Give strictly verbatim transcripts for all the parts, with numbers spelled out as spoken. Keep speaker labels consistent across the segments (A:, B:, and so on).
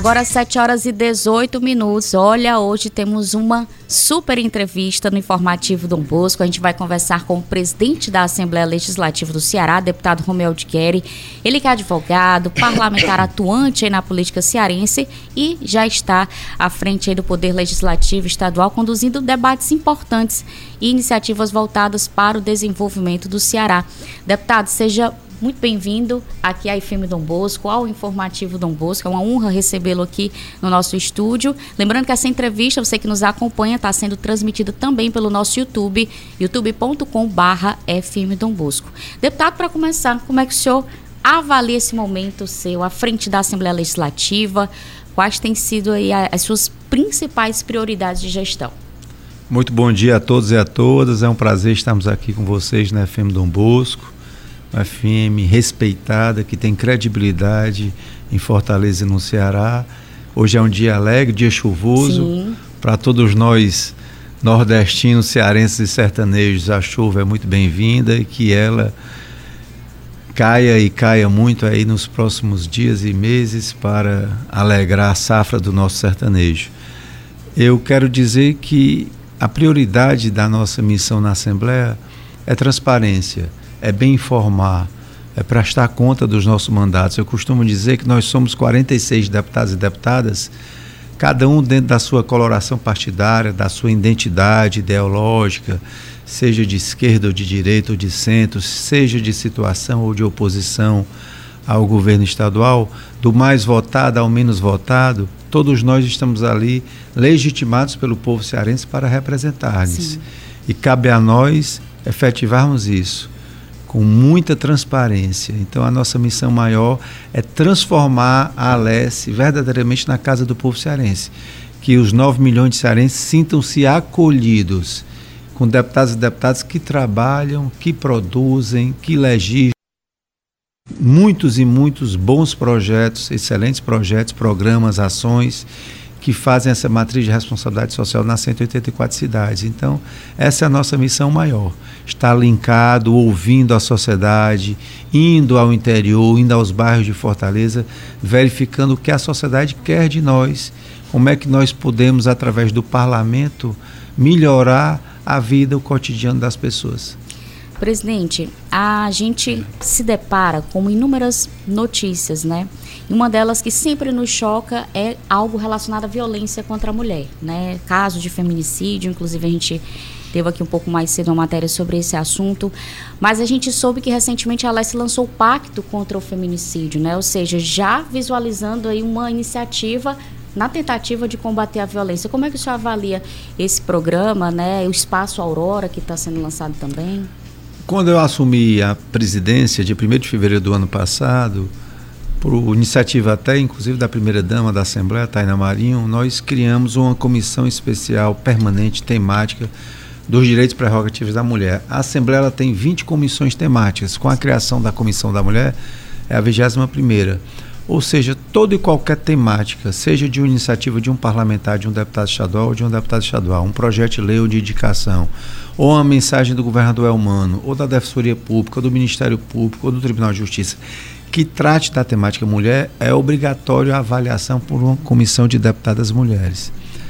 A: Agora sete horas e dezoito minutos. Olha, hoje temos uma super entrevista no Informativo Dom Bosco. A gente vai conversar com o presidente da Assembleia Legislativa do Ceará, deputado Romeu Aldiqueri. Ele que é advogado, parlamentar atuante aí na política cearense e já está à frente aí do Poder Legislativo Estadual, conduzindo debates importantes e iniciativas voltadas para o desenvolvimento do Ceará. Deputado, seja muito bem-vindo aqui à F M Dom Bosco, ao Informativo Dom Bosco. É uma honra recebê-lo aqui no nosso estúdio. Lembrando que essa entrevista, você que nos acompanha, está sendo transmitida também pelo nosso YouTube, youtube ponto com barra F M Dom Bosco. Deputado, para começar, como é que o senhor avalia esse momento seu à frente da Assembleia Legislativa? Quais têm sido aí as suas principais prioridades de gestão?
B: Muito bom dia a todos e a todas. É um prazer estarmos aqui com vocês na F M Dom Bosco. Uma F M respeitada, que tem credibilidade em Fortaleza e no Ceará. Hoje é um dia alegre, dia chuvoso. Para todos nós nordestinos, cearenses e sertanejos, a chuva é muito bem-vinda e que ela caia e caia muito aí nos próximos dias e meses para alegrar a safra do nosso sertanejo. Eu quero dizer que a prioridade da nossa missão na Assembleia é transparência, é bem informar, é prestar conta dos nossos mandatos. Eu costumo dizer que nós somos quarenta e seis deputados e deputadas, cada um dentro da sua coloração partidária, da sua identidade ideológica, seja de esquerda ou de direita ou de centro, seja de situação ou de oposição ao governo estadual, do mais votado ao menos votado, todos nós estamos ali legitimados pelo povo cearense para representar-lhes. E cabe a nós efetivarmos isso com muita transparência. Então a nossa missão maior é transformar a Alesse verdadeiramente na casa do povo cearense, que os nove milhões de cearenses sintam-se acolhidos com deputados e deputadas que trabalham, que produzem, que legislam muitos e muitos bons projetos, excelentes projetos, programas, ações que fazem essa matriz de responsabilidade social nas cento e oitenta e quatro cidades. Então, essa é a nossa missão maior. Estar linkado, ouvindo a sociedade, indo ao interior, indo aos bairros de Fortaleza, verificando o que a sociedade quer de nós, como é que nós podemos, através do parlamento, melhorar a vida, o cotidiano das pessoas.
A: Presidente, a gente se depara com inúmeras notícias, né? E uma delas que sempre nos choca é algo relacionado à violência contra a mulher, né? Caso de feminicídio, inclusive a gente teve aqui um pouco mais cedo uma matéria sobre esse assunto, mas a gente soube que recentemente a Alesse lançou o Pacto contra o Feminicídio, né? Ou seja, já visualizando aí uma iniciativa na tentativa de combater a violência. Como é que o senhor avalia esse programa, né? O Espaço Aurora, que está sendo lançado também?
B: Quando eu assumi a presidência, dia primeiro de fevereiro do ano passado, por iniciativa até, inclusive, da primeira-dama da Assembleia, Tainá Marinho, nós criamos uma comissão especial, permanente, temática, dos direitos e prerrogativas da mulher. A Assembleia ela tem vinte comissões temáticas. Com a criação da Comissão da Mulher, é a vigésima primeira. Ou seja, toda e qualquer temática, seja de uma iniciativa de um parlamentar, de um deputado estadual ou de um deputado estadual, um projeto de lei ou de indicação, ou uma mensagem do governador Elmano, ou da Defensoria Pública, ou do Ministério Público, ou do Tribunal de Justiça, que trate da temática mulher, é obrigatório a avaliação por uma comissão de deputadas mulheres.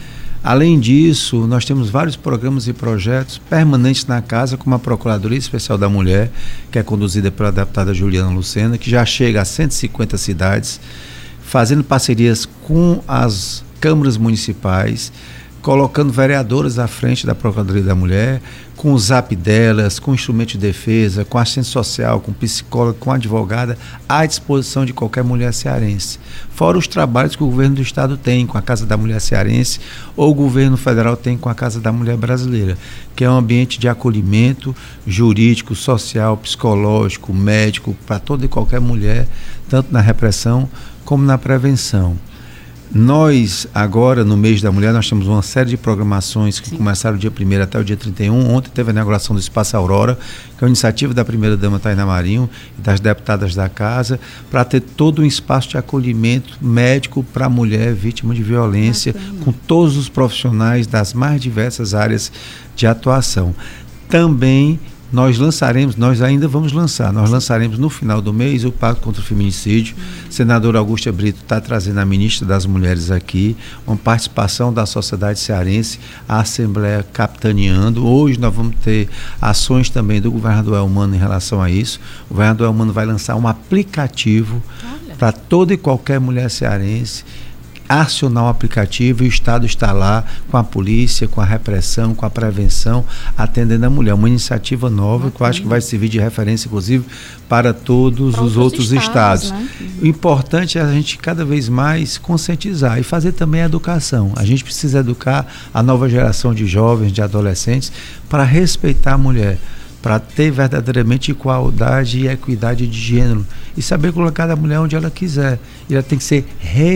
B: Além disso, nós temos vários programas e projetos permanentes na casa, como a Procuradoria Especial da Mulher, que é conduzida pela deputada Juliana Lucena, que já chega a cento e cinquenta cidades, fazendo parcerias com as câmaras municipais, colocando vereadoras à frente da Procuradoria da Mulher, com o zap delas, com instrumento de defesa, com assistente social, com psicóloga, com advogada, à disposição de qualquer mulher cearense. Fora os trabalhos que o governo do estado tem com a Casa da Mulher Cearense ou o governo federal tem com a Casa da Mulher Brasileira, que é um ambiente de acolhimento jurídico, social, psicológico, médico, para toda e qualquer mulher, tanto na repressão como na prevenção. Nós, agora, no mês da mulher, nós temos uma série de programações que Sim. começaram do dia primeiro até o dia trinta e um. Ontem teve a inauguração do Espaço Aurora, que é uma iniciativa da primeira-dama Tainá Marinho e das deputadas da casa, para ter todo um espaço de acolhimento médico para a mulher vítima de violência, Bacana. com todos os profissionais das mais diversas áreas de atuação. Também nós lançaremos, nós ainda vamos lançar, nós lançaremos no final do mês o Pacto contra o Feminicídio. Uhum. Senadora Augusta Brito está trazendo a ministra das Mulheres aqui, uma participação da sociedade cearense, a Assembleia capitaneando. Hoje nós vamos ter ações também do governador Elmano em relação a isso. O governador Elmano vai lançar um aplicativo para toda e qualquer mulher cearense acionar o aplicativo, e o Estado está lá com a polícia, com a repressão, com a prevenção, atendendo a mulher. Uma iniciativa nova, okay, que eu acho que vai servir de referência, inclusive, para todos para os outros estados. estados. Né? Uhum. O importante é a gente cada vez mais conscientizar e fazer também a educação. A gente precisa educar a nova geração de jovens, de adolescentes, para respeitar a mulher, para ter verdadeiramente igualdade e equidade de gênero e saber colocar a mulher onde ela quiser. E ela tem que ser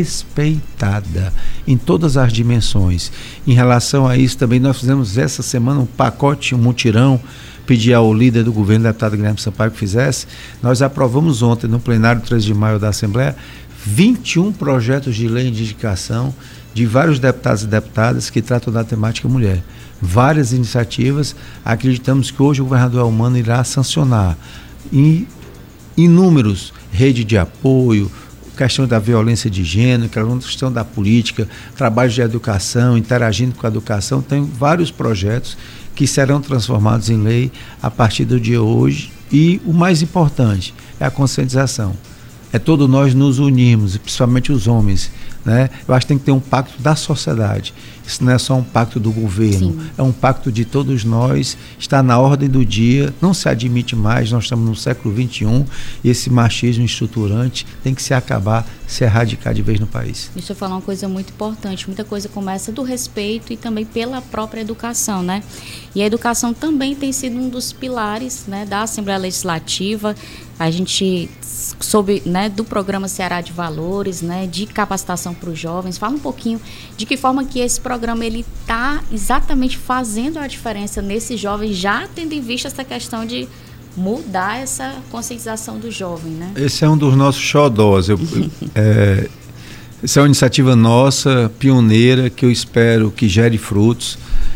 B: respeitada em todas as dimensões. Em relação a isso também, nós fizemos essa semana um pacote, um mutirão, pedi ao líder do governo, o deputado Guilherme Sampaio, que fizesse. Nós aprovamos ontem, no plenário treze de maio da Assembleia, vinte e um projetos de lei de indicação de vários deputados e deputadas que tratam da temática mulher. Várias iniciativas, acreditamos que hoje o governador Elmano irá sancionar em inúmeros, rede de apoio, questão da violência de gênero, questão da política, trabalho de educação, interagindo com a educação. Tem vários projetos que serão transformados em lei a partir do dia hoje, e o mais importante é a conscientização. É todos nós nos unirmos, principalmente os homens, né? Eu acho que tem que ter um pacto da sociedade. Isso não é só um pacto do governo, sim, é um pacto de todos nós, está na ordem do dia, não se admite mais. Nós estamos no século vinte e um e esse machismo estruturante tem que se acabar, se erradicar de vez no país.
A: Deixa eu falar uma coisa muito importante, muita coisa começa do respeito e também pela própria educação, né? E a educação também tem sido um dos pilares, né, da Assembleia Legislativa. A gente soube, né, do programa Ceará de Valores, né, de capacitação para os jovens. Fala um pouquinho de que forma que esse programa ele está exatamente fazendo a diferença nesses jovens, já tendo em vista essa questão de mudar essa conscientização do jovem, né?
B: Esse é um dos nossos xodós. Eu, é, essa é uma iniciativa nossa, pioneira, que eu espero que gere frutos.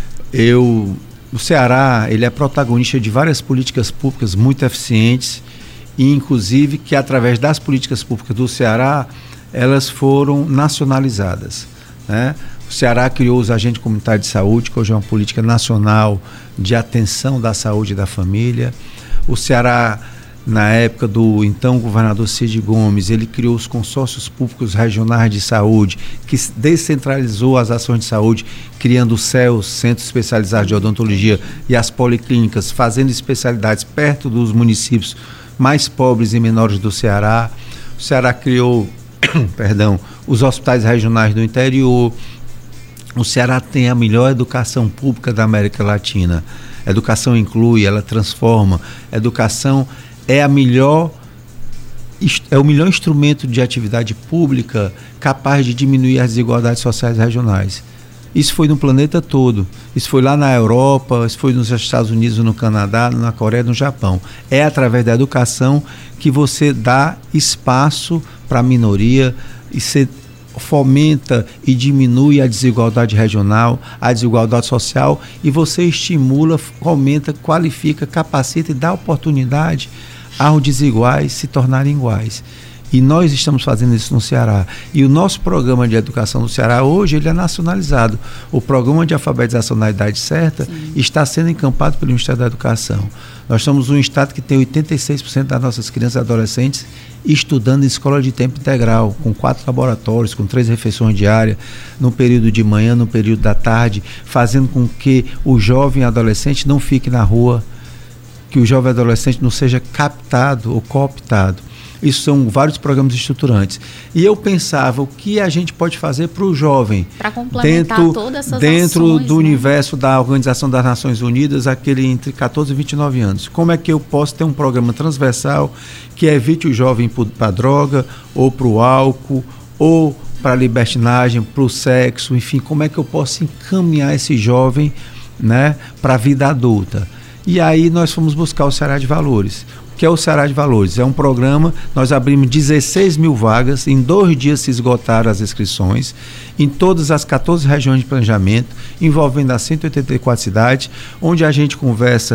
B: Eu, o Ceará, ele é protagonista de várias políticas públicas muito eficientes, e inclusive que através das políticas públicas do Ceará, elas foram nacionalizadas, né? O Ceará criou os agentes comunitários de saúde, que hoje é uma política nacional de atenção da saúde e da família. O Ceará, na época do então governador Cid Gomes, ele criou os consórcios públicos regionais de saúde, que descentralizou as ações de saúde, criando o C E L, Centros Especializados de Odontologia, e as policlínicas, fazendo especialidades perto dos municípios mais pobres e menores do Ceará. O Ceará criou perdão, os hospitais regionais do interior. O Ceará tem a melhor educação pública da América Latina. A educação inclui, ela transforma. A educação é a melhor, é o melhor instrumento de atividade pública capaz de diminuir as desigualdades sociais regionais. Isso foi no planeta todo. Isso foi lá na Europa, isso foi nos Estados Unidos, no Canadá, na Coreia, no Japão. É através da educação que você dá espaço para a minoria e você fomenta e diminui a desigualdade regional, a desigualdade social, e você estimula, aumenta, qualifica, capacita e dá oportunidade aos desiguais se tornarem iguais. E nós estamos fazendo isso no Ceará. E o nosso programa de educação no Ceará, hoje, ele é nacionalizado. O programa de alfabetização na idade certa, sim, está sendo encampado pelo Ministério da Educação. Nós somos um estado que tem oitenta e seis por cento das nossas crianças e adolescentes estudando em escola de tempo integral, com quatro laboratórios, com três refeições diárias, no período de manhã, no período da tarde, fazendo com que o jovem adolescente não fique na rua, que o jovem adolescente não seja captado ou cooptado. Isso são vários programas estruturantes. E eu pensava, o que a gente pode fazer para o jovem?
A: Para complementar dentro, todas essas
B: dentro
A: ações,
B: do
A: né?
B: universo da Organização das Nações Unidas, aquele entre catorze e vinte e nove anos. Como é que eu posso ter um programa transversal que evite o jovem para a droga, ou para o álcool, ou para a libertinagem, para o sexo, enfim, como é que eu posso encaminhar esse jovem, né, para a vida adulta? E aí nós fomos buscar o Ceará de Valores. Que é o Ceará de Valores. É um programa, nós abrimos dezesseis mil vagas, em dois dias se esgotaram as inscrições, em todas as catorze regiões de planejamento, envolvendo as cento e oitenta e quatro cidades, onde a gente conversa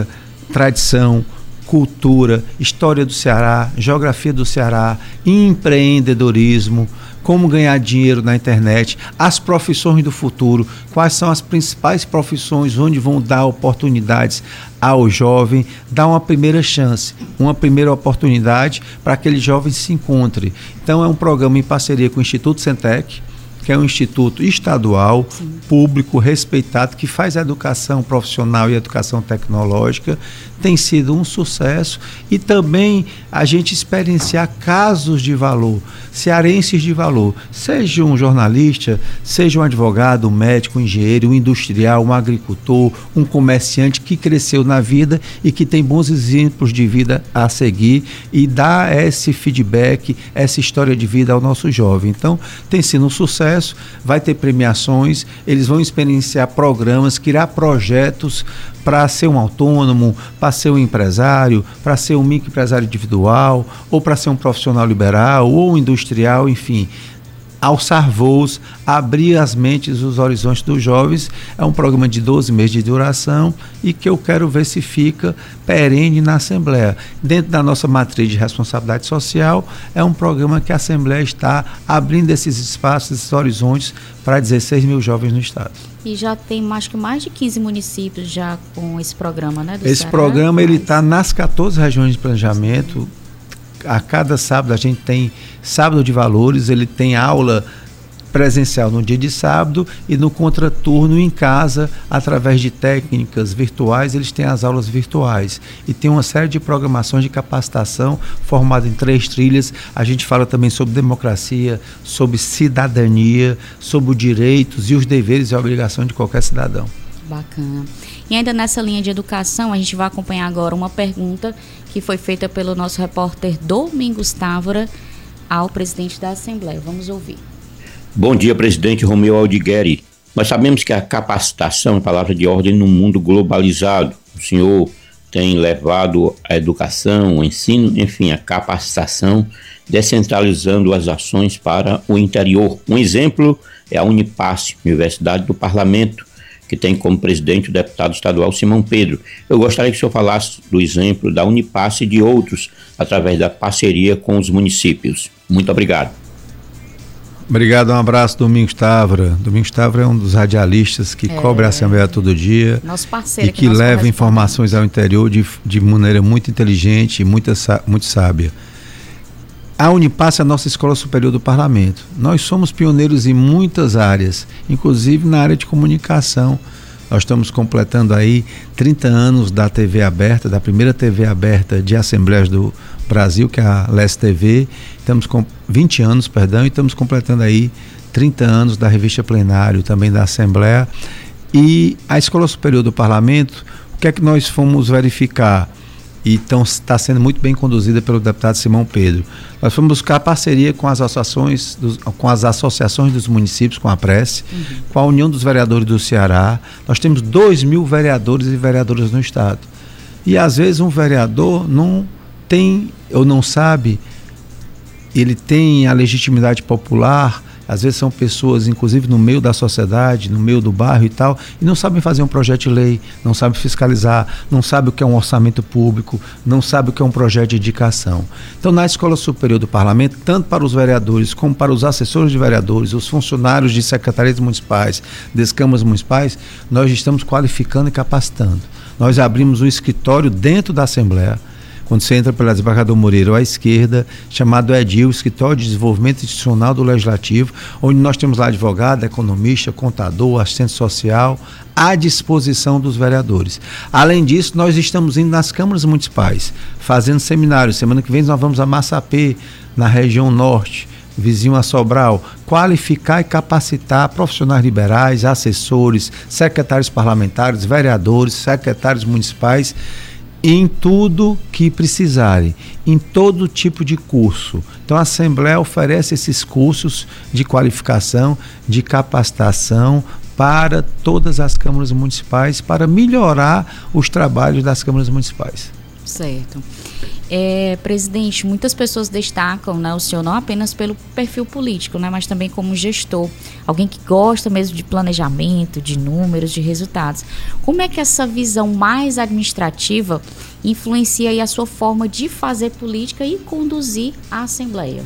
B: tradição, cultura, história do Ceará, geografia do Ceará, empreendedorismo, como ganhar dinheiro na internet, as profissões do futuro, quais são as principais profissões onde vão dar oportunidades ao jovem, dar uma primeira chance, uma primeira oportunidade para que aquele jovem se encontre. Então é um programa em parceria com o Instituto Centec, que é um instituto estadual, sim, público, respeitado, que faz a educação profissional e a educação tecnológica. Tem sido um sucesso e também a gente experienciar casos de valor, cearenses de valor, seja um jornalista, seja um advogado, um médico, um engenheiro, um industrial, um agricultor, um comerciante que cresceu na vida e que tem bons exemplos de vida a seguir e dá esse feedback, essa história de vida ao nosso jovem. Então, tem sido um sucesso, vai ter premiações, eles vão experienciar programas, criar projetos para ser um autônomo, para ser um empresário, para ser um microempresário individual, ou para ser um profissional liberal, ou um industrial, enfim. Alçar voos, abrir as mentes, os horizontes dos jovens. É um programa de doze meses de duração e que eu quero ver se fica perene na Assembleia. Dentro da nossa matriz de responsabilidade social, é um programa que a Assembleia está abrindo esses espaços, esses horizontes para dezesseis mil jovens no estado.
A: E já tem acho que mais de quinze municípios já com esse programa, né? Do
B: esse
A: Ceará,
B: programa
A: mas...
B: ele está nas quatorze regiões de planejamento. Sim. A cada sábado a gente tem sábado de valores, ele tem aula presencial no dia de sábado e no contraturno em casa, através de técnicas virtuais, eles têm as aulas virtuais. E tem uma série de programações de capacitação formada em três trilhas. A gente fala também sobre democracia, sobre cidadania, sobre os direitos e os deveres e obrigações de qualquer cidadão.
A: Bacana. E ainda nessa linha de educação, a gente vai acompanhar agora uma pergunta que foi feita pelo nosso repórter Domingos Távora ao presidente da Assembleia. Vamos ouvir.
C: Bom dia, presidente Romeu Aldigueri. Nós sabemos que a capacitação é palavra de ordem no mundo globalizado. O senhor tem levado a educação, o ensino, enfim, a capacitação, descentralizando as ações para o interior. Um exemplo é a Unipasse, Universidade do Parlamento, que tem como presidente o deputado estadual Simão Pedro. Eu gostaria que o senhor falasse do exemplo da Unipasse e de outros, através da parceria com os municípios. Muito obrigado.
B: Obrigado, um abraço, Domingos Távora. Domingos Távora é um dos radialistas que é, cobre a Assembleia todo dia.
A: Nosso parceiro.
B: E que leva informações ao interior de, de maneira muito inteligente e muito, muito sábia. A Unipasse é a nossa Escola Superior do Parlamento. Nós somos pioneiros em muitas áreas, inclusive na área de comunicação. Nós estamos completando aí trinta anos da T V aberta, da primeira T V aberta de Assembleias do Brasil, que é a L E S T V. Estamos com vinte anos, perdão, e estamos completando aí trinta anos da Revista Plenário, também da Assembleia. E a Escola Superior do Parlamento, o que é que nós fomos verificar? E então está sendo muito bem conduzida pelo deputado Simão Pedro. Nós fomos buscar parceria com as associações dos, com as associações dos municípios, com a Prece, uhum. com a União dos Vereadores do Ceará. Nós temos dois mil vereadores e vereadoras no estado. E às vezes um vereador não tem ou não sabe, ele tem a legitimidade popular. Às vezes são pessoas, inclusive no meio da sociedade, no meio do bairro e tal, e não sabem fazer um projeto de lei, não sabem fiscalizar, não sabem o que é um orçamento público, não sabem o que é um projeto de indicação. Então, na Escola Superior do Parlamento, tanto para os vereadores como para os assessores de vereadores, os funcionários de secretarias municipais, das câmaras municipais, nós estamos qualificando e capacitando. Nós abrimos um escritório dentro da Assembleia, quando você entra pela Desembargador Moreira à esquerda, chamado EDIL, Escritório de Desenvolvimento Institucional do Legislativo, onde nós temos lá advogado, economista, contador, assistente social, à disposição dos vereadores. Além disso, nós estamos indo nas câmaras municipais, fazendo seminários. Semana que vem nós vamos a Massapê, na região norte, vizinho a Sobral, qualificar e capacitar profissionais liberais, assessores, secretários parlamentares, vereadores, secretários municipais, em tudo que precisarem, em todo tipo de curso. Então a Assembleia oferece esses cursos de qualificação, de capacitação para todas as câmaras municipais, para melhorar os trabalhos das câmaras municipais.
A: Certo. É, presidente, muitas pessoas destacam, né, o senhor não apenas pelo perfil político, né, mas também como gestor, alguém que gosta mesmo de planejamento, de números, de resultados. Como é que essa visão mais administrativa influencia aí a sua forma de fazer política e conduzir a Assembleia?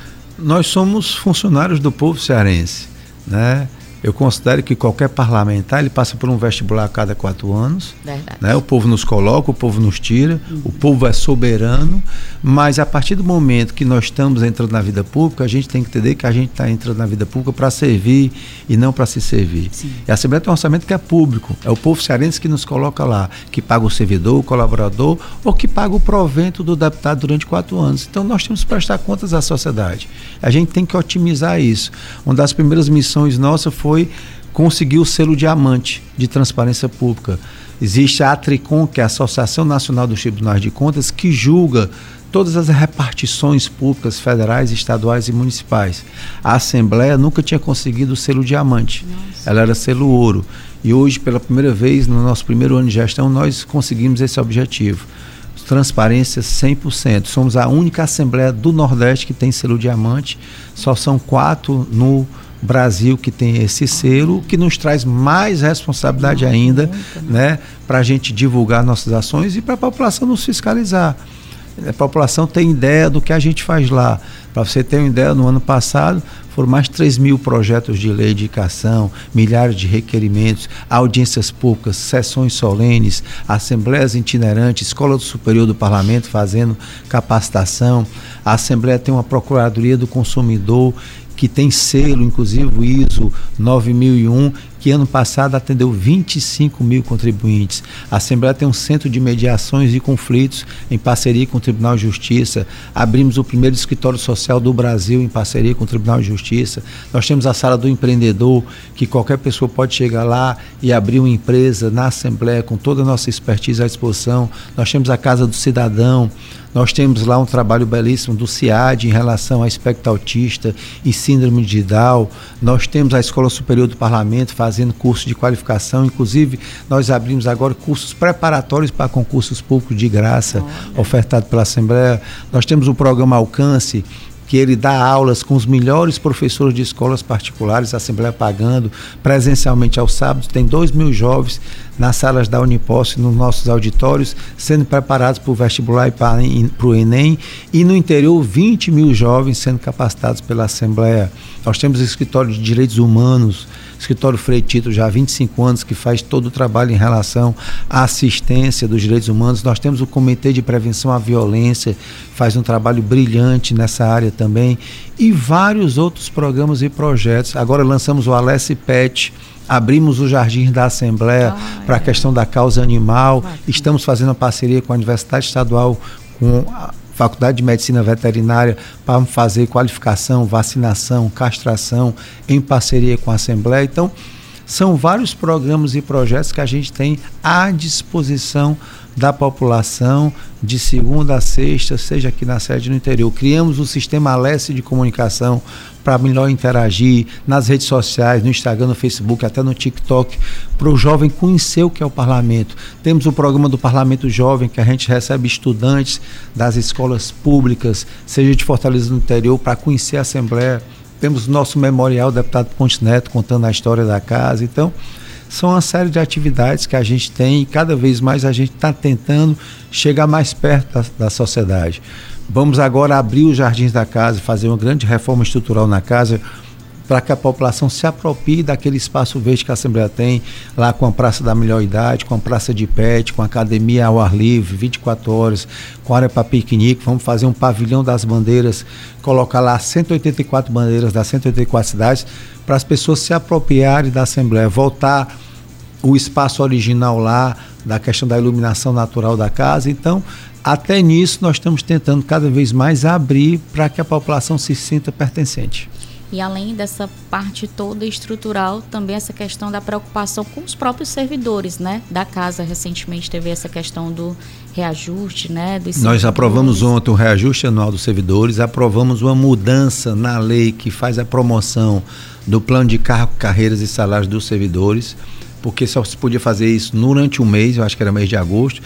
B: Nós somos funcionários do povo cearense, né? Eu considero que qualquer parlamentar, ele passa por um vestibular a cada quatro anos.
A: Verdade.
B: Né? O povo nos coloca, o povo nos tira, uhum. O povo é soberano, mas a partir do momento que nós estamos entrando na vida pública, a gente tem que entender que a gente está entrando na vida pública para servir e não para se servir. Sim. E a Assembleia tem um orçamento que é público, é o povo cearense que nos coloca lá, que paga o servidor, o colaborador, ou que paga o provento do deputado durante quatro anos. Então nós temos que prestar contas à sociedade. A gente tem que otimizar isso. Uma das primeiras missões nossas foi conseguir o selo diamante de transparência pública. Existe a ATRICON, que é a Associação Nacional dos Tribunais de Contas, que julga todas as repartições públicas federais, estaduais e municipais. A Assembleia nunca tinha conseguido o selo diamante. Nossa. Ela era selo ouro. E hoje, pela primeira vez, no nosso primeiro ano de gestão, nós conseguimos esse objetivo. Transparência cem por cento. Somos a única Assembleia do Nordeste que tem selo diamante. Só são quatro no Brasil que tem esse selo, que nos traz mais responsabilidade não, ainda, né, para a gente divulgar nossas ações e para a população nos fiscalizar. A população tem ideia do que a gente faz lá. Para você ter uma ideia, no ano passado foram mais de três mil projetos de lei de indicação, milhares de requerimentos, audiências públicas, sessões solenes, assembleias itinerantes, Escola Superior do Parlamento fazendo capacitação. A Assembleia tem uma Procuradoria do Consumidor que tem selo, inclusive o I S O nove mil e um, que ano passado atendeu vinte e cinco mil contribuintes. A Assembleia tem um centro de mediações e conflitos em parceria com o Tribunal de Justiça. Abrimos o primeiro escritório social do Brasil em parceria com o Tribunal de Justiça. Nós temos a Sala do Empreendedor, que qualquer pessoa pode chegar lá e abrir uma empresa na Assembleia com toda a nossa expertise à disposição. Nós temos a Casa do Cidadão. Nós temos lá um trabalho belíssimo do CIAD em relação a espectro autista e síndrome de Down. Nós temos a Escola Superior do Parlamento fazendo curso de qualificação. Inclusive, nós abrimos agora cursos preparatórios para concursos públicos de graça, oh, ofertado pela Assembleia. Nós temos o programa Alcance, que ele dá aulas com os melhores professores de escolas particulares, a Assembleia pagando presencialmente aos sábados. Tem dois mil jovens nas salas da Uniposse, nos nossos auditórios, sendo preparados para o vestibular e para o Enem, e no interior vinte mil jovens sendo capacitados pela Assembleia. Nós temos o Escritório de Direitos Humanos, Escritório Frei Tito, já há vinte e cinco anos, que faz todo o trabalho em relação à assistência dos direitos humanos. Nós temos o Comitê de Prevenção à Violência, faz um trabalho brilhante nessa área também, e vários outros programas e projetos. Agora lançamos o Alesse Pet, abrimos o Jardim da Assembleia ah, para a é. questão da causa animal. Ah, estamos fazendo uma parceria com a Universidade Estadual, com a Faculdade de Medicina Veterinária, para fazer qualificação, vacinação, castração, em parceria com a Assembleia. Então, são vários programas e projetos que a gente tem à disposição da população, de segunda a sexta, seja aqui na sede no interior. Criamos o sistema Alesse de comunicação para melhor interagir nas redes sociais, no Instagram, no Facebook, até no TikTok, para o jovem conhecer o que é o parlamento. Temos o programa do Parlamento Jovem, que a gente recebe estudantes das escolas públicas, seja de Fortaleza no interior, para conhecer a Assembleia. Temos o nosso memorial, o deputado Pontes Neto, contando a história da casa. Então, são uma série de atividades que a gente tem, e cada vez mais a gente está tentando chegar mais perto da, da sociedade. Vamos agora abrir os jardins da casa, fazer uma grande reforma estrutural na casa, para que a população se aproprie daquele espaço verde que a Assembleia tem, lá com a Praça da Melhor Idade, com a Praça de Pet, com a academia ao ar livre, vinte e quatro horas, com área para piquenique. Vamos fazer um pavilhão das bandeiras, colocar lá cento e oitenta e quatro bandeiras das cento e oitenta e quatro cidades, para as pessoas se apropriarem da Assembleia, voltar o espaço original lá, da questão da iluminação natural da casa. Então, até nisso nós estamos tentando cada vez mais abrir para que a população se sinta pertencente.
A: E além dessa parte toda estrutural, também essa questão da preocupação com os próprios servidores, né, da casa. Recentemente teve essa questão do reajuste, né, dos
B: Nós aprovamos ontem o reajuste anual dos servidores, aprovamos uma mudança na lei que faz a promoção do plano de cargo, carreiras e salários dos servidores, porque só se podia fazer isso durante um mês, eu acho que era mês de agosto.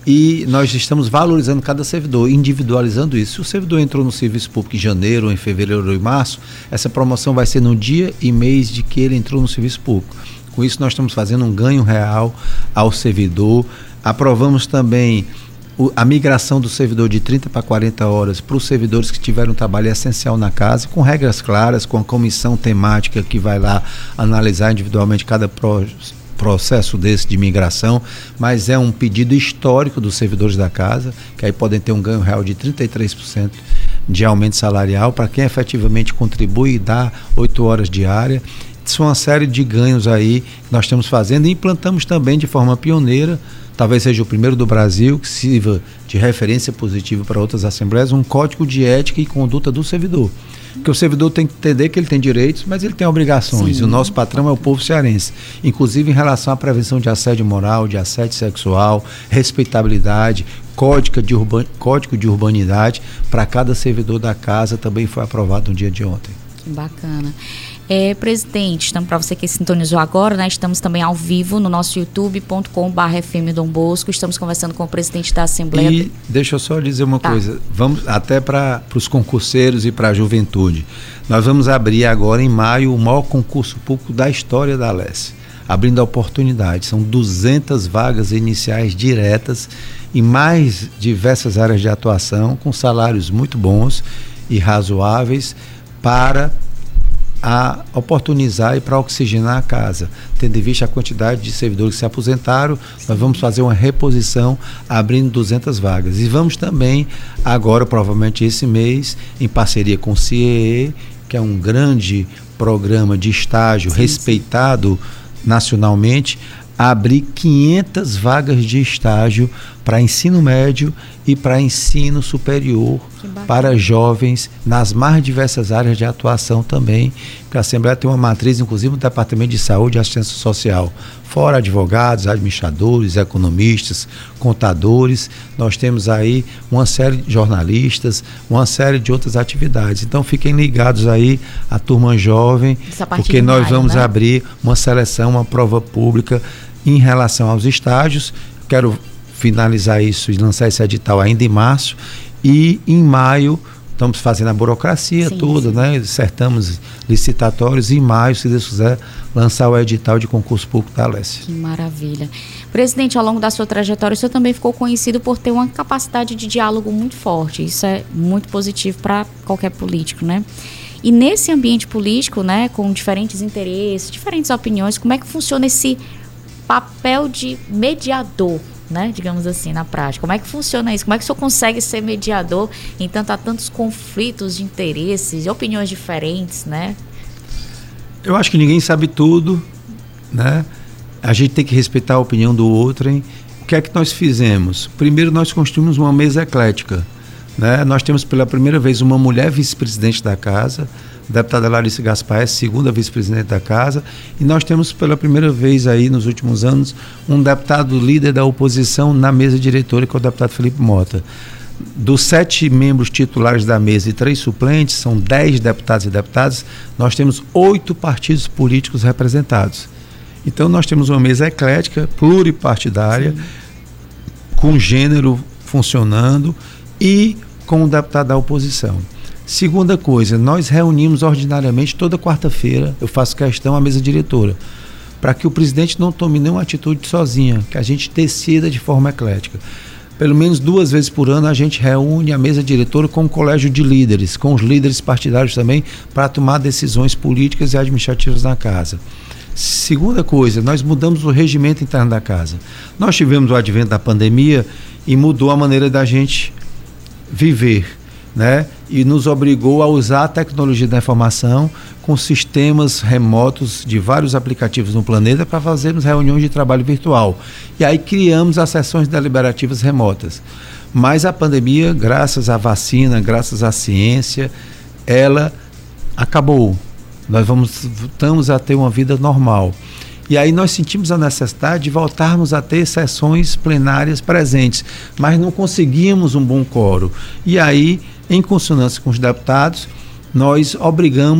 B: E nós estamos valorizando cada servidor, individualizando isso. Se o servidor entrou no serviço público em janeiro, ou em fevereiro ou em março, essa promoção vai ser no dia e mês de que ele entrou no serviço público. Com isso nós estamos fazendo um ganho real ao servidor. Aprovamos também o, a migração do servidor de trinta para quarenta horas para os servidores que tiveram um trabalho essencial na casa, com regras claras, com a comissão temática que vai lá analisar individualmente cada projeto, processo desse de migração, mas é um pedido histórico dos servidores da casa, que aí podem ter um ganho real de trinta e três por cento de aumento salarial para quem efetivamente contribui e dá oito horas diárias. São uma série de ganhos aí que nós estamos fazendo e implantamos também de forma pioneira, talvez seja o primeiro do Brasil, que sirva de referência positiva para outras assembleias, um código de ética e conduta do servidor. Porque o servidor tem que entender que ele tem direitos, mas ele tem obrigações. Sim. E o nosso patrão é o povo cearense. Inclusive em relação à prevenção de assédio moral, de assédio sexual, respeitabilidade, código de, urban, código de urbanidade para cada servidor da casa também foi aprovado no dia de ontem.
A: Que bacana. É, presidente, então, para você que sintonizou agora, né, estamos também ao vivo no nosso youtube ponto com barra F M Dom Bosco. Estamos conversando com o presidente da Assembleia.
B: E deixa eu só dizer uma tá. coisa, vamos até para os concurseiros e para a juventude. Nós vamos abrir agora em maio o maior concurso público da história da Alesse, abrindo a oportunidade. São duzentas vagas iniciais diretas em mais diversas áreas de atuação, com salários muito bons e razoáveis para a oportunizar e para oxigenar a casa. Tendo em vista a quantidade de servidores que se aposentaram, nós vamos fazer uma reposição abrindo duzentas vagas. E vamos também, agora, provavelmente esse mês, em parceria com o C I E E, que é um grande programa de estágio sim, respeitado sim. nacionalmente, abrir quinhentas vagas de estágio para ensino médio e para ensino superior para jovens nas mais diversas áreas de atuação também, porque a Assembleia tem uma matriz, inclusive no Departamento de Saúde e Assistência Social, fora advogados, administradores, economistas, contadores, nós temos aí uma série de jornalistas, uma série de outras atividades. Então fiquem ligados aí à turma jovem, porque nós maio, vamos né? abrir uma seleção, uma prova pública em relação aos estágios. Quero finalizar isso e lançar esse edital ainda em março, e em maio estamos fazendo a burocracia sim, toda, sim. né? Dissertamos licitatórios e em maio, se Deus quiser, lançar o edital de concurso público da Alesse.
A: Que maravilha. Presidente, ao longo da sua trajetória, o senhor também ficou conhecido por ter uma capacidade de diálogo muito forte. Isso é muito positivo para qualquer político, né? E nesse ambiente político, né, com diferentes interesses, diferentes opiniões, como é que funciona esse papel de mediador, né, digamos assim, na prática? Como é que funciona isso? Como é que o senhor consegue ser mediador em tanto há tantos conflitos de interesses e opiniões diferentes, né?
B: Eu acho que ninguém sabe tudo, né? A gente tem que respeitar a opinião do outro, hein? O que é que nós fizemos? Primeiro, nós construímos uma mesa eclética, né? Nós temos pela primeira vez uma mulher vice-presidente da casa, a deputada Larissa Gaspar é segunda vice-presidente da casa, e nós temos pela primeira vez aí nos últimos anos um deputado líder da oposição na mesa diretora, que é o deputado Felipe Mota. Dos sete membros titulares da mesa e três suplentes, são dez deputados e deputadas, nós temos oito partidos políticos representados. Então nós temos uma mesa eclética, pluripartidária, sim, com gênero funcionando e com o deputado da oposição. Segunda coisa, nós reunimos ordinariamente toda quarta-feira, eu faço questão à mesa diretora, para que o presidente não tome nenhuma atitude sozinha, que a gente decida de forma eclética. Pelo menos duas vezes por ano a gente reúne a mesa diretora com o colégio de líderes, com os líderes partidários também, para tomar decisões políticas e administrativas na casa. Segunda coisa, nós mudamos o regimento interno da casa. Nós tivemos o advento da pandemia e mudou a maneira da gente viver, né? E nos obrigou a usar a tecnologia da informação com sistemas remotos de vários aplicativos no planeta para fazermos reuniões de trabalho virtual. E aí criamos as sessões deliberativas remotas. Mas a pandemia, graças à vacina, graças à ciência, ela acabou. Nós vamos, voltamos a ter uma vida normal. E aí nós sentimos a necessidade de voltarmos a ter sessões plenárias presentes, mas não conseguíamos um bom quórum. E aí, em consonância com os deputados, nós obrigamos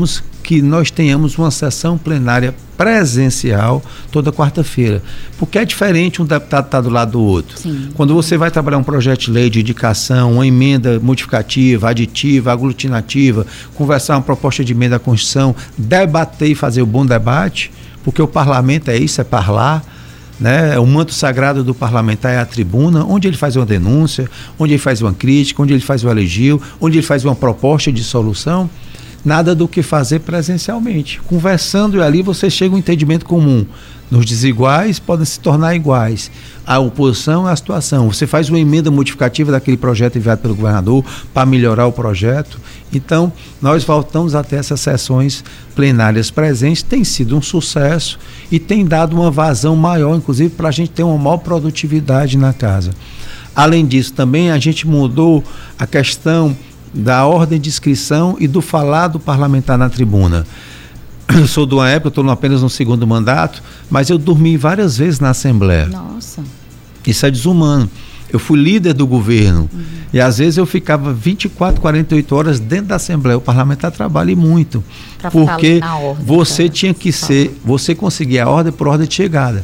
B: que nós tenhamos uma sessão plenária presencial toda quarta-feira, porque é diferente um deputado estar do lado do outro.
A: Sim.
B: Quando você vai trabalhar um projeto de lei de indicação, uma emenda modificativa, aditiva, aglutinativa, conversar uma proposta de emenda à Constituição, debater e fazer o bom debate, porque o parlamento é isso, é parlar, né? O manto sagrado do parlamentar é a tribuna, onde ele faz uma denúncia, onde ele faz uma crítica, onde ele faz um elogio, onde ele faz uma proposta de solução. Nada do que fazer presencialmente. Conversando ali você chega a um entendimento comum. Nos desiguais podem se tornar iguais. A oposição é a situação. Você faz uma emenda modificativa daquele projeto enviado pelo governador para melhorar o projeto. Então, nós voltamos a ter essas sessões plenárias presentes. Tem sido um sucesso e tem dado uma vazão maior, inclusive, para a gente ter uma maior produtividade na casa. Além disso, também a gente mudou a questão da ordem de inscrição e do falado parlamentar na tribuna. Eu sou de uma época, estou apenas no segundo mandato, mas eu dormi várias vezes na Assembleia.
A: Nossa.
B: Isso é desumano. Eu fui líder do governo, uhum. e às vezes eu ficava vinte e quatro, quarenta e oito horas dentro da Assembleia. O parlamentar trabalha muito, pra porque ordem, você cara. tinha que Fala. ser, você conseguia a ordem por ordem de chegada.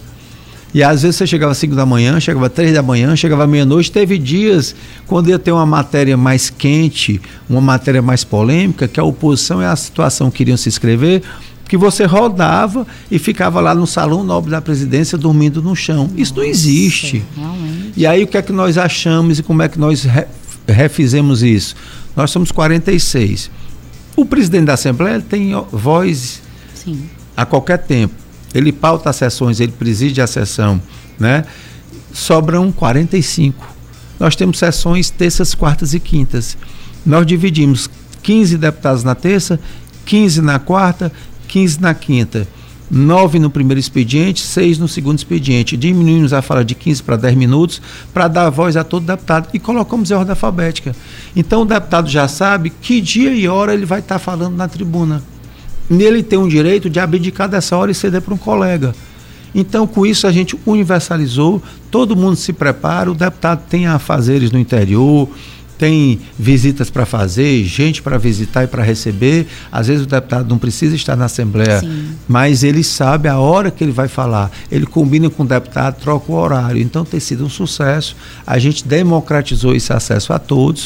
B: E às vezes você chegava às cinco da manhã, chegava às três da manhã, chegava à meia-noite. Teve dias quando ia ter uma matéria mais quente, uma matéria mais polêmica, que a oposição e a situação queriam se inscrever, que você rodava e ficava lá no salão nobre da presidência dormindo no chão. Nossa, isso não existe. Realmente. E aí o que é que nós achamos e como é que nós re, refizemos isso? Nós somos quarenta e seis. O presidente da Assembleia tem voz Sim. a qualquer tempo. Ele pauta as sessões, ele preside a sessão, né? Sobram quarenta e cinco. Nós temos sessões terças, quartas e quintas. Nós dividimos quinze deputados na terça, quinze na quarta, quinze na quinta. nove no primeiro expediente, seis no segundo expediente. Diminuímos a fala de quinze para dez minutos para dar voz a todo deputado e colocamos em ordem alfabética. Então o deputado já sabe que dia e hora ele vai estar falando na tribuna. Nele tem um direito de abdicar dessa hora e ceder para um colega. Então, com isso, a gente universalizou, todo mundo se prepara, o deputado tem afazeres no interior, tem visitas para fazer, gente para visitar e para receber. Às vezes o deputado não precisa estar na Assembleia, Sim. mas ele sabe a hora que ele vai falar. Ele combina com o deputado, troca o horário. Então, tem sido um sucesso. A gente democratizou esse acesso a todos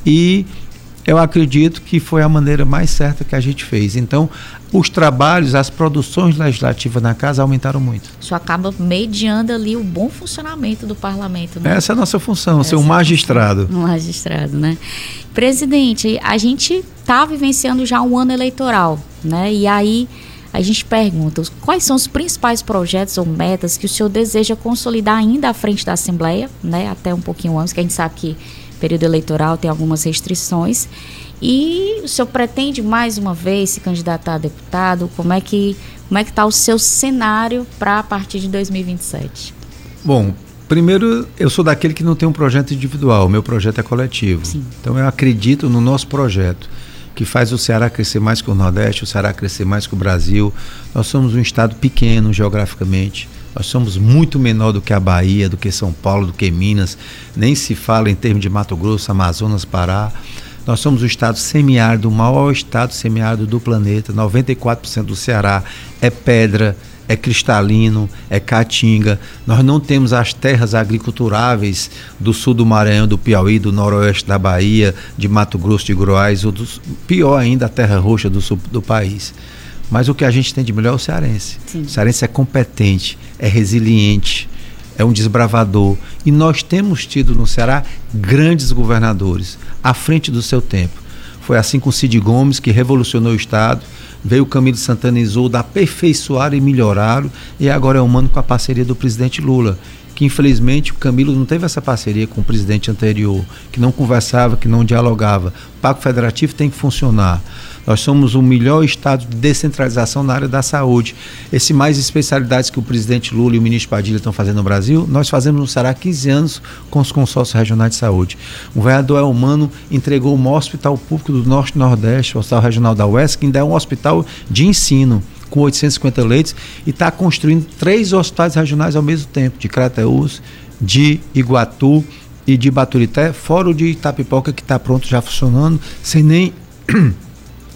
B: e eu acredito que foi a maneira mais certa que a gente fez. Então, os trabalhos, as produções legislativas na casa aumentaram muito.
A: Isso acaba mediando ali o bom funcionamento do parlamento, né?
B: Essa é a nossa função, Essa ser um magistrado.
A: Um magistrado, né? Presidente, a gente está vivenciando já um ano eleitoral, né? E aí a gente pergunta, quais são os principais projetos ou metas que o senhor deseja consolidar ainda à frente da Assembleia, né? Até um pouquinho antes, que a gente sabe que período eleitoral tem algumas restrições. E o senhor pretende mais uma vez se candidatar a deputado? Como é que como é que está o seu cenário para a partir de dois mil e vinte e sete?
B: Bom, primeiro, eu sou daquele que não tem um projeto individual, o meu projeto é coletivo.
A: Sim.
B: Então eu acredito no nosso projeto, que faz o Ceará crescer mais que o Nordeste, o Ceará crescer mais que o Brasil. Nós somos um estado pequeno geograficamente. Nós somos muito menor do que a Bahia, do que São Paulo, do que Minas. Nem se fala em termos de Mato Grosso, Amazonas, Pará. Nós somos o estado semiárido, o maior estado semiárido do planeta. noventa e quatro por cento do Ceará é pedra, é cristalino, é caatinga. Nós não temos as terras agriculturáveis do sul do Maranhão, do Piauí, do noroeste da Bahia, de Mato Grosso, de Goiás, ou do, pior ainda, a terra roxa do sul do país. Mas o que a gente tem de melhor é o cearense.
A: Sim.
B: O cearense é competente, é resiliente, é um desbravador. E nós temos tido no Ceará grandes governadores à frente do seu tempo. Foi assim com Cid Gomes, que revolucionou o estado, veio o Camilo Santana e Isolda, aperfeiçoaram e melhoraram, e agora é o mano com a parceria do presidente Lula, que infelizmente o Camilo não teve essa parceria com o presidente anterior, que não conversava, que não dialogava. O Pacto Federativo tem que funcionar. Nós somos o melhor estado de descentralização na área da saúde. Esse mais especialidades que o presidente Lula e o ministro Padilha estão fazendo no Brasil, nós fazemos no Ceará há quinze anos com os consórcios regionais de saúde. O vereador Elmano entregou o maior hospital público do Norte e Nordeste, o Hospital Regional da U E S, que ainda é um hospital de ensino, com oitocentos e cinquenta leitos, e está construindo três hospitais regionais ao mesmo tempo, de Crateús, de Iguatu e de Baturité, fora o de Itapipoca, que está pronto, já funcionando, sem nem...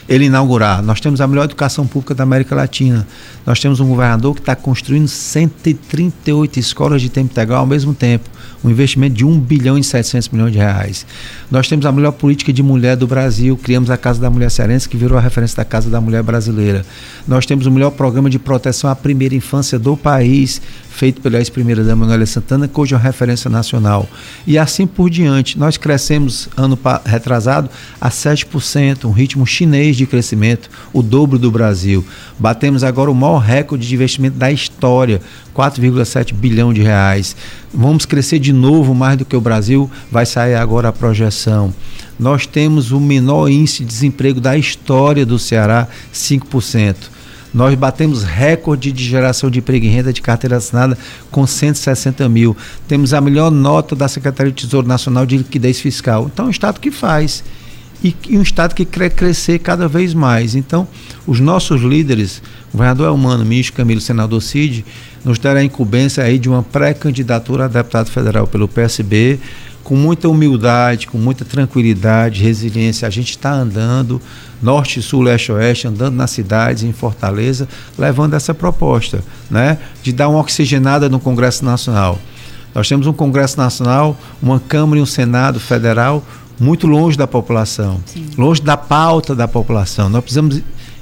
B: ele inaugurar. Nós temos a melhor educação pública da América Latina. Nós temos um governador que está construindo cento e trinta e oito escolas de tempo integral ao mesmo tempo. Um investimento de um bilhão e setecentos milhões de reais. Nós temos a melhor política de mulher do Brasil. Criamos a Casa da Mulher Cearense, que virou a referência da Casa da Mulher Brasileira. Nós temos o melhor programa de proteção à primeira infância do país, feito pela ex-primeira-dama Manuela Santana, que hoje é uma referência nacional. E assim por diante. Nós crescemos, ano retrasado, a sete por cento, um ritmo chinês de crescimento, o dobro do Brasil. Batemos agora o maior recorde de investimento da história, quatro vírgula sete bilhão de reais. Vamos crescer de novo mais do que o Brasil, vai sair agora a projeção. Nós temos o menor índice de desemprego da história do Ceará, cinco por cento. Nós batemos recorde de geração de emprego e renda de carteira assinada com cento e sessenta mil. Temos a melhor nota da Secretaria de Tesouro Nacional de Liquidez Fiscal. Então, é um Estado que faz. E, e um Estado que quer crescer cada vez mais. Então, os nossos líderes, o governador Elmano, ministro Camilo, senador Cid, nos deram a incumbência aí de uma pré-candidatura a deputado federal pelo P S B, com muita humildade, com muita tranquilidade, resiliência. A gente está andando norte, sul, leste, oeste, andando nas cidades, em Fortaleza, levando essa proposta, né, de dar uma oxigenada no Congresso Nacional. Nós temos um Congresso Nacional, uma Câmara e um Senado Federal muito longe da população, Sim. longe da pauta da população. Nós precisamos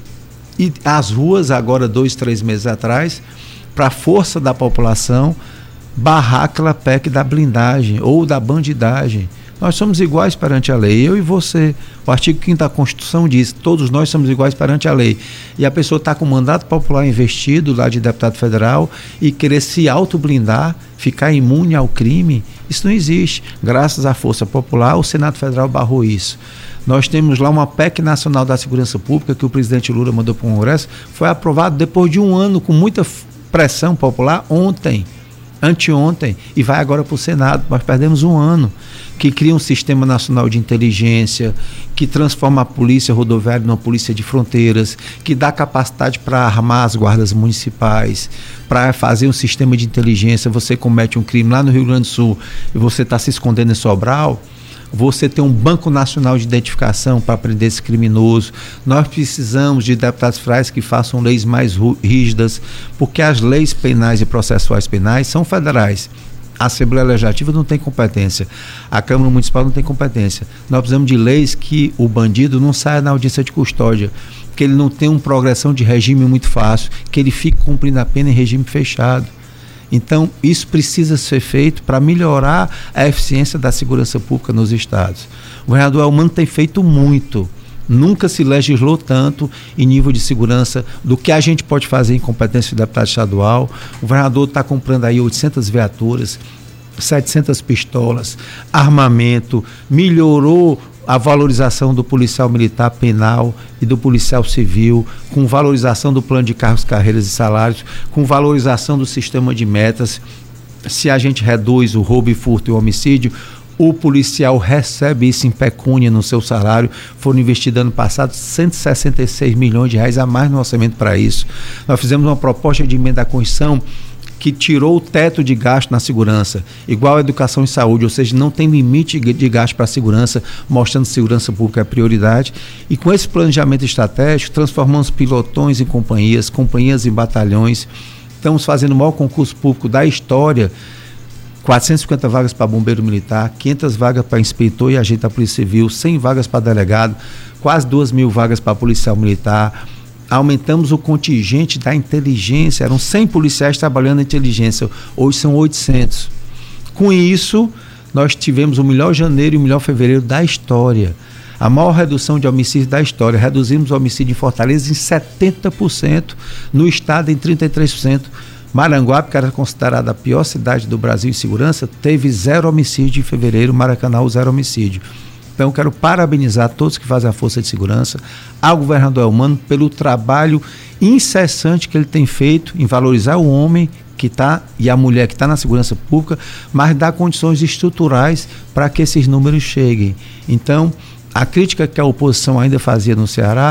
B: ir às ruas agora, dois, três meses atrás, para a força da população barrar aquela P E C da blindagem ou da bandidagem. Nós somos iguais perante a lei, eu e você. O artigo quinto da Constituição diz, todos nós somos iguais perante a lei. E a pessoa está com mandato popular investido lá de deputado federal e querer se autoblindar, ficar imune ao crime, isso não existe. Graças à força popular, o Senado Federal barrou isso. Nós temos lá uma P E C nacional da segurança pública que o presidente Lula mandou para o Congresso, foi aprovado depois de um ano com muita pressão popular ontem. Anteontem, e vai agora para o Senado. Nós perdemos um ano, que cria um sistema nacional de inteligência, que transforma a polícia rodoviária numa polícia de fronteiras, que dá capacidade para armar as guardas municipais, para fazer um sistema de inteligência. Você comete um crime lá no Rio Grande do Sul e você está se escondendo em Sobral, você tem um banco nacional de identificação para prender esse criminoso. Nós precisamos de deputados federais que façam leis mais rígidas, porque as leis penais e processuais penais são federais. A Assembleia Legislativa não tem competência, a Câmara Municipal não tem competência. Nós precisamos de leis que o bandido não saia na audiência de custódia, que ele não tenha uma progressão de regime muito fácil, que ele fique cumprindo a pena em regime fechado. Então, isso precisa ser feito para melhorar a eficiência da segurança pública nos estados. O governador Elmano tem feito muito. Nunca se legislou tanto em nível de segurança do que a gente pode fazer em competência de deputado estadual. O governador está comprando aí oitocentas viaturas, setecentas pistolas, armamento, melhorou a valorização do policial militar penal e do policial civil, com valorização do plano de cargos, carreiras e salários, com valorização do sistema de metas. Se a gente reduz o roubo e furto e o homicídio, o policial recebe isso em pecúnia no seu salário. Foram investidos ano passado cento e sessenta e seis milhões de reais a mais no orçamento para isso. Nós fizemos uma proposta de emenda à Constituição que tirou o teto de gasto na segurança, igual a educação e saúde, ou seja, não tem limite de gasto para a segurança, mostrando que segurança pública é prioridade. E com esse planejamento estratégico, transformamos pilotões em companhias, companhias em batalhões. Estamos fazendo o maior concurso público da história, quatrocentas e cinquenta vagas para bombeiro militar, quinhentas vagas para inspetor e agente da Polícia Civil, cem vagas para delegado, quase duas mil vagas para policial militar. Aumentamos o contingente da inteligência, eram cem policiais trabalhando na inteligência, hoje são oitocentos. Com isso, nós tivemos o melhor janeiro e o melhor fevereiro da história. A maior redução de homicídios da história. Reduzimos o homicídio em Fortaleza em setenta por cento, no estado em trinta e três por cento. Maranguape, que era considerada a pior cidade do Brasil em segurança, teve zero homicídio em fevereiro, Maracanã zero homicídio. Então, eu quero parabenizar todos que fazem a força de segurança, ao governador Elmano, pelo trabalho incessante que ele tem feito em valorizar o homem que está e a mulher que está na segurança pública, mas dar condições estruturais para que esses números cheguem. Então, a crítica que a oposição ainda fazia no Ceará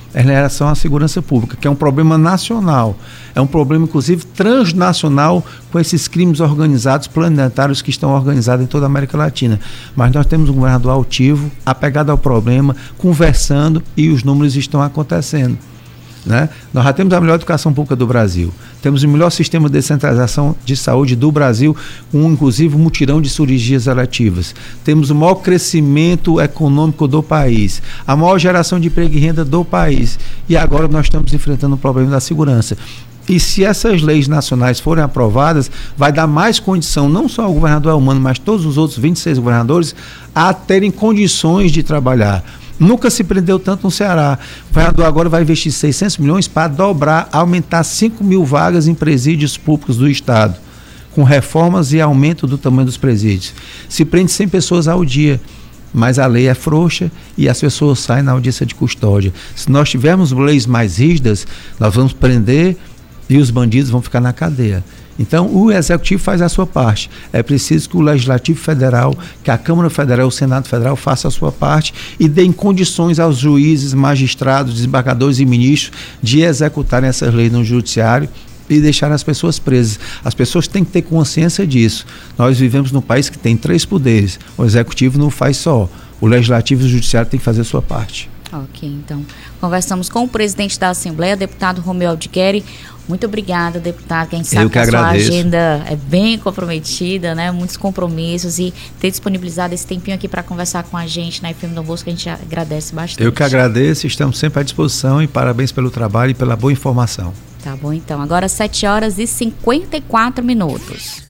B: é em relação à segurança pública, que é um problema nacional, é um problema inclusive transnacional com esses crimes organizados, planetários que estão organizados em toda a América Latina. Mas nós temos um governador altivo, apegado ao problema, conversando e os números estão acontecendo. Né? Nós já temos a melhor educação pública do Brasil, temos o melhor sistema de descentralização de saúde do Brasil, com inclusive um mutirão de cirurgias eletivas, temos o maior crescimento econômico do país, a maior geração de emprego e renda do país, e agora nós estamos enfrentando o problema da segurança. E se essas leis nacionais forem aprovadas, vai dar mais condição, não só ao governador Elmano, mas todos os outros vinte e seis governadores, a terem condições de trabalhar. Nunca se prendeu tanto no Ceará. O governador agora vai investir seiscentos milhões para dobrar, aumentar cinco mil vagas em presídios públicos do estado, com reformas e aumento do tamanho dos presídios. Se prende cem pessoas ao dia, mas a lei é frouxa e as pessoas saem na audiência de custódia. Se nós tivermos leis mais rígidas, nós vamos prender e os bandidos vão ficar na cadeia. Então, o Executivo faz a sua parte. É preciso que o Legislativo Federal, que a Câmara Federal, o Senado Federal faça a sua parte e deem condições aos juízes, magistrados, desembargadores e ministros de executarem essas leis no Judiciário e deixar as pessoas presas. As pessoas têm que ter consciência disso. Nós vivemos num país que tem três poderes. O Executivo não faz só. O Legislativo e o Judiciário têm que fazer a sua parte.
A: Ok, então, conversamos com o presidente da Assembleia, deputado Romeu Aldigueri. Muito obrigada, deputado, que a gente sabe
B: Eu que
A: que a
B: agradeço.
A: sua agenda é bem comprometida, né? Muitos compromissos, e ter disponibilizado esse tempinho aqui para conversar com a gente na F M Dom Bosco, a gente agradece bastante.
B: Eu que agradeço, estamos sempre à disposição e parabéns pelo trabalho e pela boa informação.
A: Tá bom, então. Agora sete horas e cinquenta e quatro minutos.